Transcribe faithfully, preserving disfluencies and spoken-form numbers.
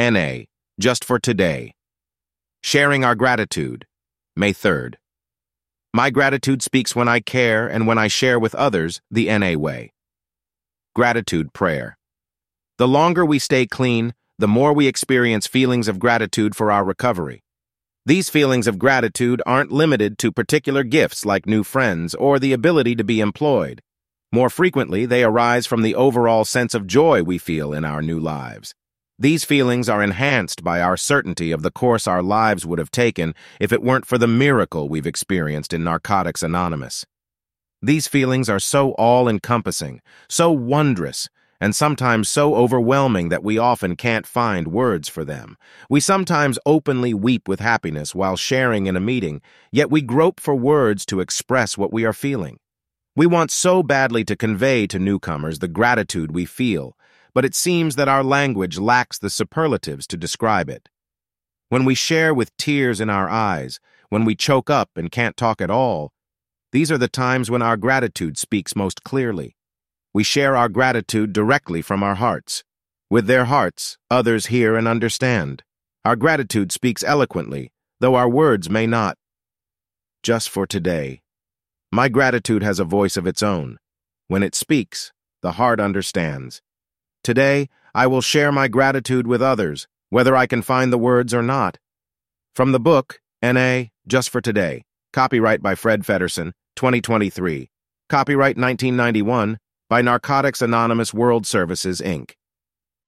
N A, just for today. Sharing our gratitude, May third. My gratitude speaks when I care and when I share with others the N A way. Gratitude prayer. The longer we stay clean, the more we experience feelings of gratitude for our recovery. These feelings of gratitude aren't limited to particular gifts like new friends or the ability to be employed. More frequently, they arise from the overall sense of joy we feel in our new lives. These feelings are enhanced by our certainty of the course our lives would have taken if it weren't for the miracle we've experienced in Narcotics Anonymous. These feelings are so all-encompassing, so wondrous, and sometimes so overwhelming that we often can't find words for them. We sometimes openly weep with happiness while sharing in a meeting, yet we grope for words to express what we are feeling. We want so badly to convey to newcomers the gratitude we feel, but it seems that our language lacks the superlatives to describe it. When we share with tears in our eyes, when we choke up and can't talk at all, these are the times when our gratitude speaks most clearly. We share our gratitude directly from our hearts. With their hearts, others hear and understand. Our gratitude speaks eloquently, though our words may not. Just for today. My gratitude has a voice of its own. When it speaks, the heart understands. Today, I will share my gratitude with others, whether I can find the words or not. From the book, N A, Just for Today. Copyright by Fred Feddersen, twenty twenty-three. Copyright nineteen ninety-one, by Narcotics Anonymous World Services, Incorporated